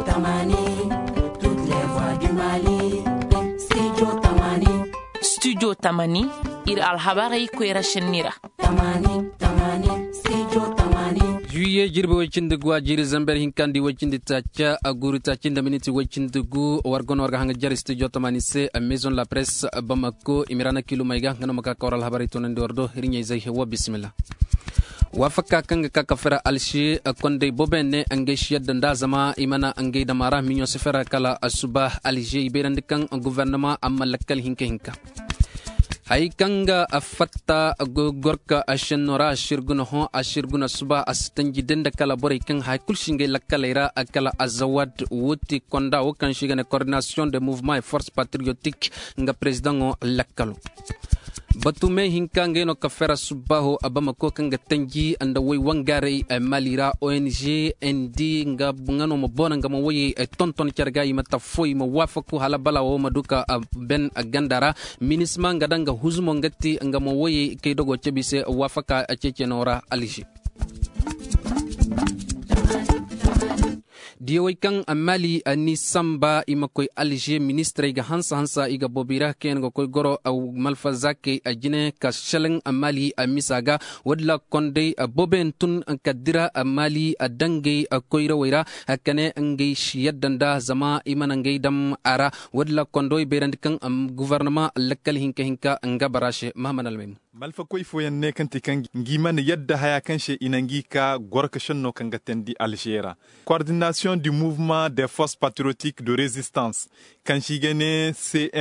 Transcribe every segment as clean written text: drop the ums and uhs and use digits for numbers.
Tamani, toutes les voix du Mali. Studio Tamani. Studio Tamani, ir alhabarai kwera shenira. Tamani, Studio Tamani. Juye jirbe wacinde gwa jiri zamber hinkandi wacinde tacha aguru tachinda miniti wacinde gu wargon warga hanga jari Studio Tamani se Maison la Presse Bamako imirana kilo maiga ngana maka koral habari tonande ordo rinya izai wa bismillah. Wafaka kanga kakafera alshi konde bobene angeshi yadda zama imana ange damara minyo sefera kala asuba alje iberandikan gouvernement amma lakkal hinka hay kanga afatta gorka ashenora ashirguna ho ashirguna suba astanji denda kala bore kan hay kulshinge lakkalaira akala azawad wuti konda wokan shigane coordination de mouvement et force patriotique nga president lakkalo batume hinka ngeno kafera subaho abamako kanga tanji anda way wangare malira ONG ndi nga bungano mabona nga mawoyi tonton charga imata foi mawafaku halabala wo maduka ben gandara minisma nga danga huzumo ngati nga mawoyi kaydogo cebise wafaka acechenora alishi diyoy kan amali ani samba imakoy alger ministre iga hansa iga bobira ken go koy goro aw malfazake ajine ka sheleng amali amisaga wadla konde boben tun kadira amali adange koyra wayra hakane angay shiyadanda zama imana ngay dam ara wadla kondoy berandikan gouvernement lakkal hinka nga barashe mahman almem malfa koy foyen ne kanti kan ngiman yadda haya kanshe inangi ka gorka shanno kan gatendi algera coordination du mouvement des forces patriotiques de résistance kanshigene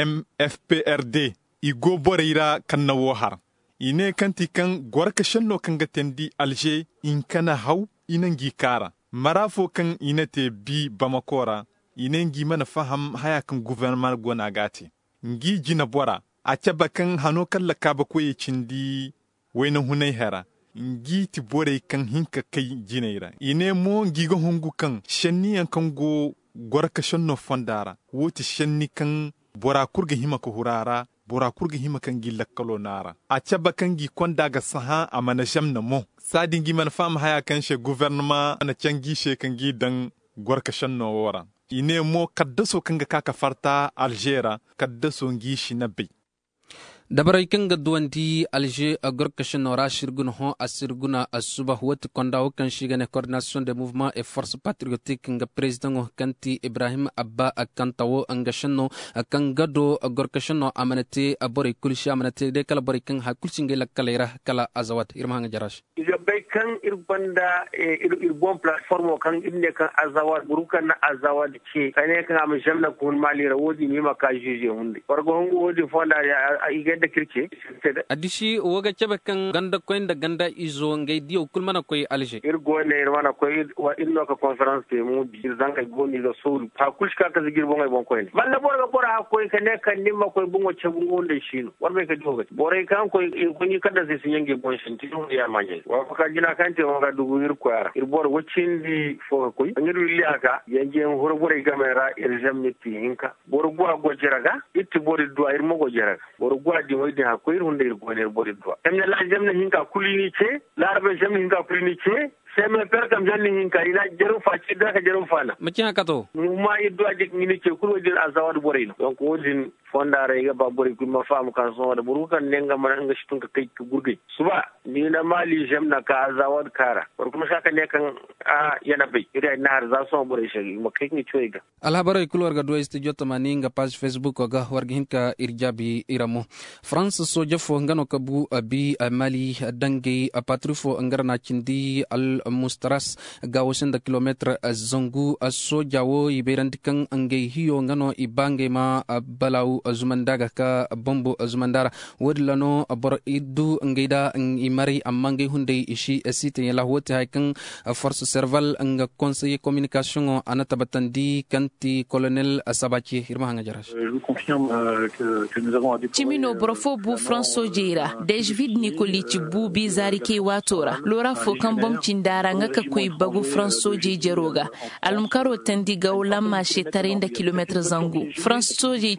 CMFPRD igo boreira kanna wohar ine kanti kan gorka shanno kan gatendi alger in kana haw inangi kara marafo kan inate bi bamakora inangi mana faham haya kan gouvernement gona gati ngi jina bora acaba kan hano kala kaba koye cindi wayna hunay hera ngi ti bore kan hinka kai jineira ine mo ngigo hongu kan shenni an kan go gorka shonno fondara woti shenni kan bora kurga hima ko hurara bora kurga hima kan gi lakkalo nara acaba kan gi konda ga saha amana jamna mo sadi ngi man fam haya kan she gouvernement na cangi she kan gi dan gorka shonno wora ine mo kaddaso kan ga kaka farta algera kaddaso ngi shi nabi dabaray kanga duwanti alger agorkashinora shirgun ho asirguna asubah wat konda kan shigane coordination de mouvement et force patriotique nga president kanti Ibrahim Abba akantawo angashano akangado agorkashino amanate abore kulshi amanate de kala bore kan hakulsinge lakalera kala azawat irma nga jarash ibe kan irbanda irbon platform kan ibne kan azawat burukan na azawat ce kane kan am jamna kun malira wodi mi maka jeje hunde wargo hongo wodi fonda da kirke adishi woga cebe kan ganda koy da ganda izo ngay diyo kulmana koy alger irgo ne irmana koy wa inno ka conference te mu bi zanga goni do so pa kushka ka zigir bon ngay bon koy balla bora koy kane kan nimma koy bungo ce bungo de shino warbe ka joga bore kan koy ko ni kada se sinyange bon shin ti ya manje wa ka jina kan te woga dugu ir ko ara ir bor wacindi fo koy ngir willi aka yanje horo bore gamera ir jamni ti hinka bor gwa go jeraga itti bori do ir mo go jeraga bor gwa di wayde ha koyr hunde goner bori do tamna la jamna hinka kulini ce larbe jamna hinka kulini ce seme perkam janni hinka ina jeru faci da ka jeru fana maci hakato ma iddo ajik ngini ce kulwo dir azawad borino donc wodin fondare ga babori kuma fam kan so da burukan nenga man nga shitun ka kai gurgai suba ni na mali jamna ka azawad kara war kuma saka ne kan yana bai ira na har za so bore shi ma kai ni choiga alhabara kulwar ga do studio tamani nga page facebook ga warga hinka irjabi iramo france so jafo ngano kabu abi mali dange patrufo ngarna cindi al mustaras ga wasenda kilometre zongu so jawo iberandikan angay hiyo ngano ibange ma balaw azumandaga ka bombo azumandara wadlano bor iddu ngida imari amange hunde ishi site yala wote haykan force serval nga conseiller communication anata batandi kanti colonel Asabachi irma hanga jarash je confirme que nous avons Chimino brofo bu François Jira Dejvid Nikolici bu bizari ke watora lora fo kan bom cindara ngaka koy bagu François Jeroga alumkaro tandi gawla ma she 30 km zangu François cindine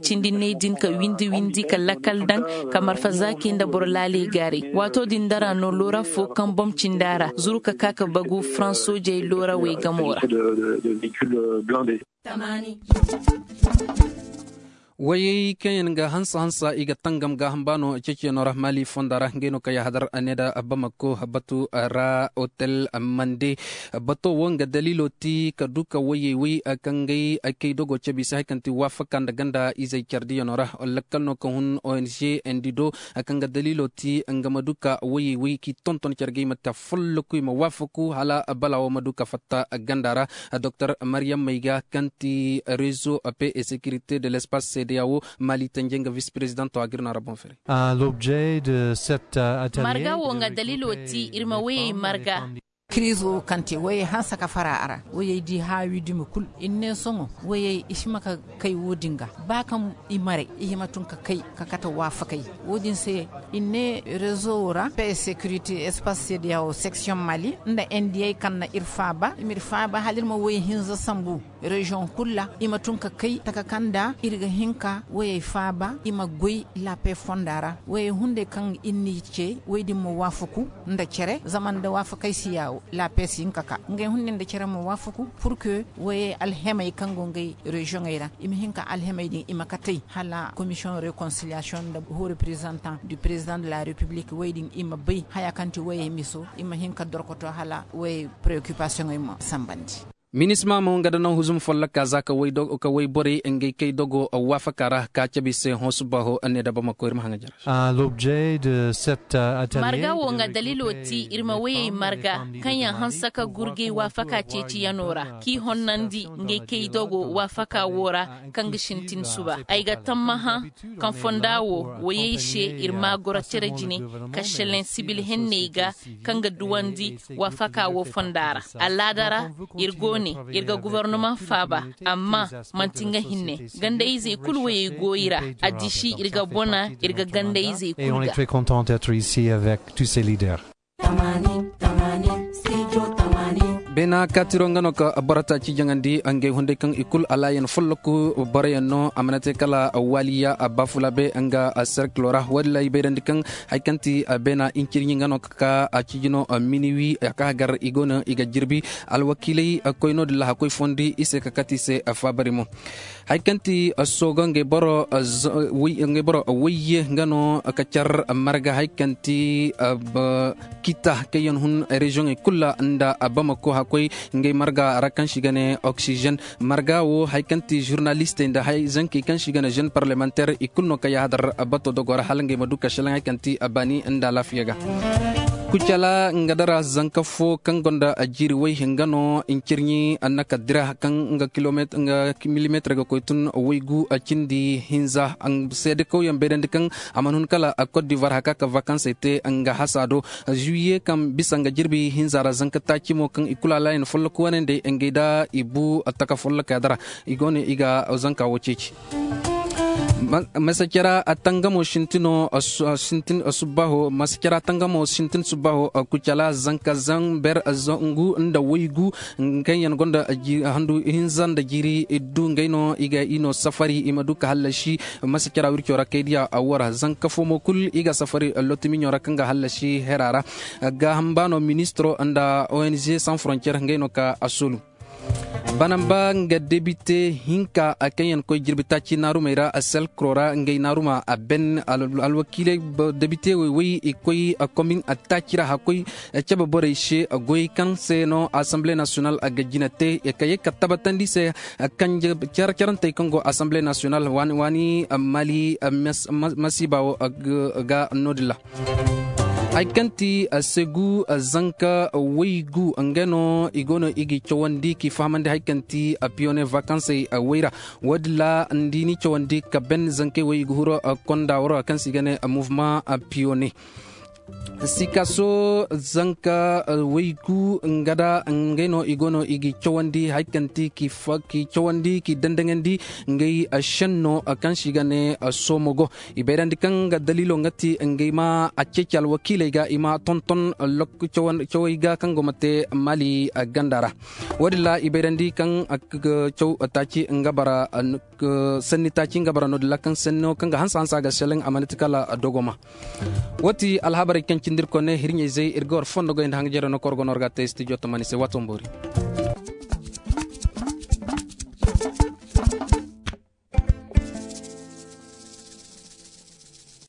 ne din ka windi ka lakal dan kamar fazaki da borlale gari wato din dara no lora fo kan bom cindara zuruka kaka bagu franso je lora we gamora de véhicules blindés. waye kenyan ga hansa iga tangam ga hambano cece no rahmali fondara ngeno kaya hadar aneda abamako batu ra hotel mande bato wonga dalilo ti kaduka waye wi akangai akay dogo cebi sai kanti wafakan da ganda izai chardi no rah lakal no kun ONG endido akanga dalilo ti angamaduka waye wi ki tonton chargi mata fullu ku ma wafaku hala balawo maduka fatta gandara Dr Mariam Maiga kanti réseau paix et sécurité de l'espace Mali Tanjenga vice-présidente agirna rabon fere. L'objet de cet atelier marga wonga dalilo ti irma we marga krizo kanti waye hansa ka fara ara waye di hawi dumi kul inne songo waye ishmaka kai wodinga bakam imare ihimatun ka kai ka kata wafa kai wodin se inne réseau ra paix sécurité espace CEDEAO section Mali nda NDA kanna irfaba imirfaba halirma waye hinza sambu région kulla imatun ka kai taka kanda irga hinka waye faba ima goy la paix fondara waye hunde kan inni ce waydi mo wafuku nda cere zaman da wafa kai siyawo la paix kaka ngay hunde nda cere mo wafuku pour que waye alhemay kango ngay région ayra imi hinka alhemay din ima katay hala commission réconciliation da haut représentant du président de la république waydin ima bay haya kanti waye miso ima hinka dorkoto hala waye préoccupation ay mo sambandi minisma mo ngada no huzum folla kaza ka way dog ka way bore engay kay dogo wafakara ka chabi se hosbaho aneda bama ko irma hanga jar l'objet de cet atelier marga wonga dalilo ti irma waye marga kanya hansaka gurge wafaka ceci yanora ki honnandi ngay kay dogo wafaka wora kanga shintin suba ay ga tammaha kan fondawo waye she irma gora cerejini ka shelen sibil hennega kanga duwandi wafaka wo fondara aladara irgo irga gouvernement faba amma mantinga hinne ganda ize kulwe goira adishi irga bona irga ganda ize kulga et on est très content d'être ici avec tous ces leaders. bena katirongano ka barata ci jangandi ange hunde kan ikul alayen folloku barayano amanate kala waliya abafula be anga cerclora walla iberendi kan haykanti bena inkirni ngano ka acigino miniwi ka gar igona iga jirbi alwakili koyno de la koy fondi ise ka katise fabarimo haykanti sogonge boro nge boro wiye ngano kacar marga haykanti kita kayon hun region kulla anda abamako hakoy ngay marga rakan shigane oxygène marga wo haykanti journaliste nda hay zanki kan shigane jeune parlementaire ikunno kaya hadar abato dogora halange maduka shalan haykanti abani nda lafiyaga kucala ngadara zankafo kangonda ajiri way hengano inkirni annaka dira kan nga kilometer nga millimeter ga koytun waygu acindi hinza ang sede ko yambeden kan amanun kala Côte d'Ivoire hakaka vacances été nga hasado juillet kam bisanga jirbi hinza ra zankata kimo kan ikula line follo ko wanende engeda ibu ataka follo kadara igone iga zanka wochichi masakira atangamo shintino shintin subaho masakira atangamo shintin subaho kuchala zanka zamber azongu nda waygu ngayan gonda handu hinzan da jiri iddu ngaino iga ino safari imaduka halashi masakira wirki ora kaidiya awara zanka fomo kul iga safari lotimi nyora kanga halashi herara ga hambano ministro anda ONG sans frontières ngaino ka asulu banamba nga débuté hinka akayen koy jirbita ci narumaira asel krora ngay naruma aben alwakile débuté wi koy commune atakira hakoy ceba boreche goy kan seno assemblée nationale agajinate kaye katabatandi se kanje charante kongo assemblée nationale wani mali masiba ga nodila aykanti segu zanka waygu angano igono igi chawandi ki famande haykanti apione vacances awira wadla ndini chawandi ka ben zanke waygu huro konda woro kansi gane mouvement apione sikaso zanka weiku ngada ngeno igono igi chawandi haikanti ki faki chawandi ki dandangendi ngai ashanno akan shigane somogo iberandi kanga dalilo ngati ngai ma achechal wakile ga ima tonton lok chawiga kango mate mali gandara wadilla iberandi kan chaw tachi ngabara sanni tachi ngabara no lakan senno kanga hansa ga seleng amanitikala dogoma wati alhabari kan cindir kone hirnye zey irgor fondo go indang jero no korgo norga te studio to manise watombori